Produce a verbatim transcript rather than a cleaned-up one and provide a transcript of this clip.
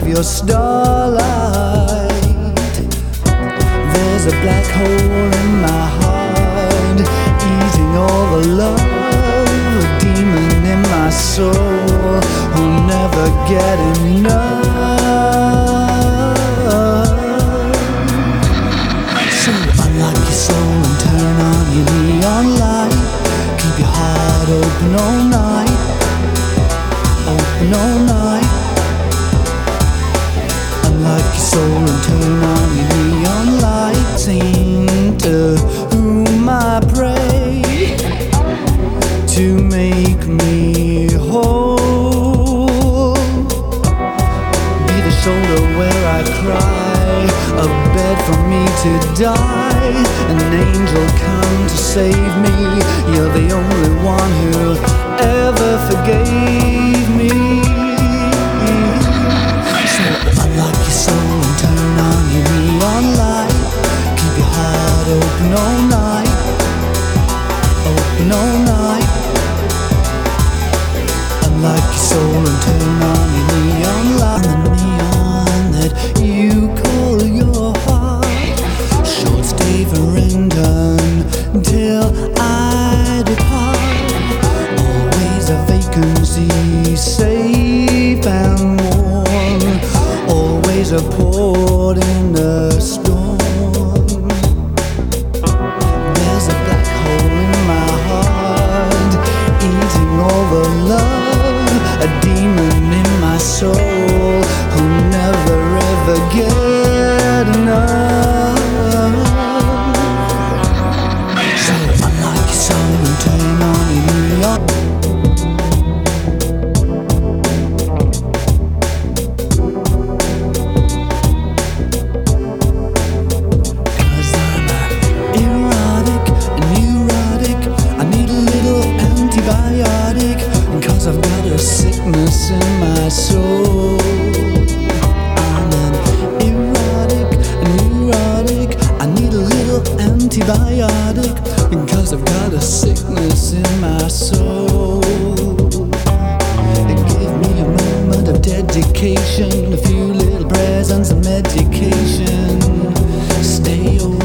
your starlight. There's a black hole in my heart, eating all the love, a demon in my soul who'll never get enough. So unlock your soul and turn on your neon light. Keep your heart open all night, open all night. Unlock your soul and turn on your neon light. Sing to whom I pray to make me whole. Be the shoulder where I cry, a bed for me to die, an angel come to save me. You're the only one who ever forgave me. So unlock your soul and turn on your neon light. Keep your heart open all night, open all night. Unlock your soul and turn on your neon light. The neon that you call your heart should stay for until I depart. Always a vacancy, safe and warm. Always a port in the storm. There's a black hole in my heart, eating all the love, a demon in my soul who'll never ever get enough. So unlock your soul and turn on your neon. Cause I'm erotic and neurotic, I need a little antibiotic. And cause I've got a sickness in my soul, I'm an erotic and neurotic, I need a little antibiotic. Because I've got a sickness in my soul. Give me a moment of dedication, a few little presents of medication. Stay away.